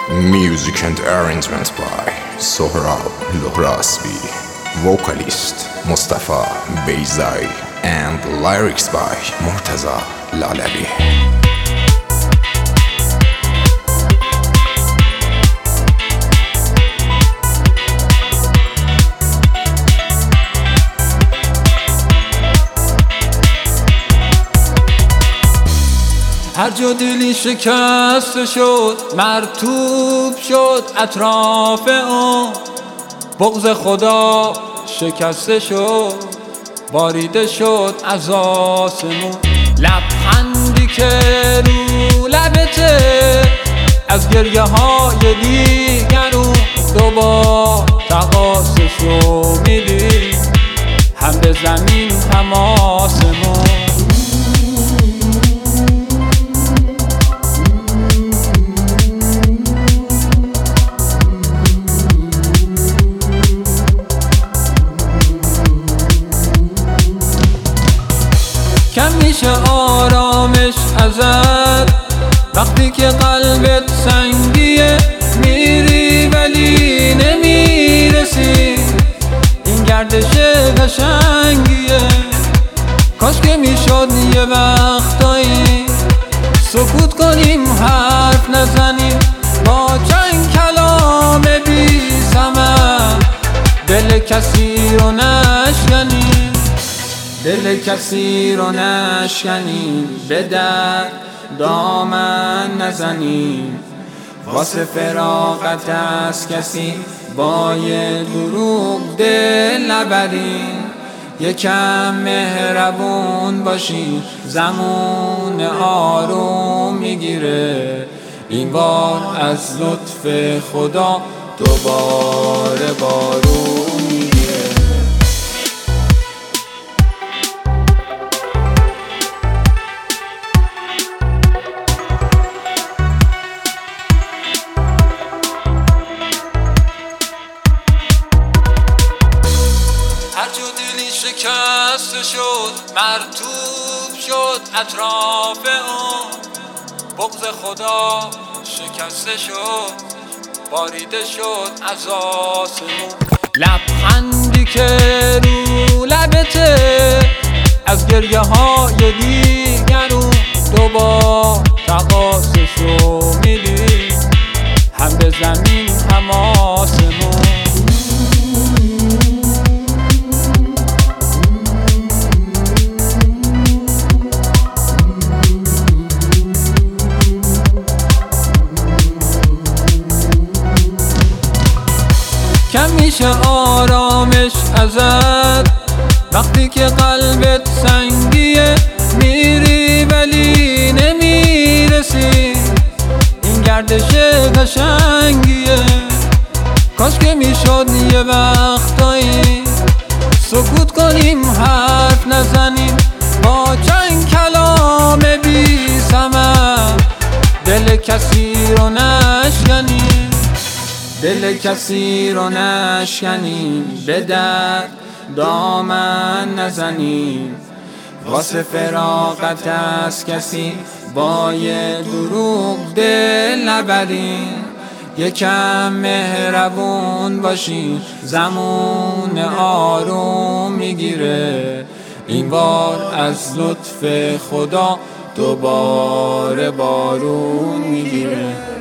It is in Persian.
Music and arrangement by Sohrab Lohrasbi, vocalist Mustafa Beyzai, and lyrics by Murtaza Lalabi. هر جا دلی شکست شد مرطوب شد اطراف اون، بغض خدا شکسته شد باریده شد از آسمون. لبخندی که رو لبته از گریه های دیگرون، دوبار تقاسشو میدی هم به زمین هم آسمون. کم میشه آرامش ازت وقتی که قلبت سنگیه، میری ولی نمیرسی، این گردش قشنگیه. کاش که میشد یه وقتایی سکوت کنیم حرف نزنیم، با چند کلام بی ثمر دل کسی رو نشکنیم، دل کسی رو نشکنیم، به در دامن نزنیم. واسه فراغت از کسی با یه دروغ دل نبریم. یکم مهربون باشیم زمان آروم میگیره، این بار از لطف خدا دوباره بارون میگیره. هر جو دلی شکست شد مرطوب شد اطراف اون، بغض خدا شکسته شد باریده شد از آسمون. لبخندی که رو لبته از گریه های دیگرون، دوبار تقاسشو میدی هم به زمین هم آسمون. کم میشه آرامش ازت وقتی که قلبت سنگیه، میری ولی نمیرسی، این گردش قشنگیه. کاش که میشد یه وقتایی سکوت کنیم حرف نزنیم، با چند کلام بی ثمر دل کسی رو نشکنیم، دل کسی رو نشکنیم، به در دامن نزنیم. واسه فراغت از کسی با یه دروغ دل نبریم. یکم مهربون باشیم زمان آروم میگیره، این بار از لطف خدا دوباره بارون میگیره.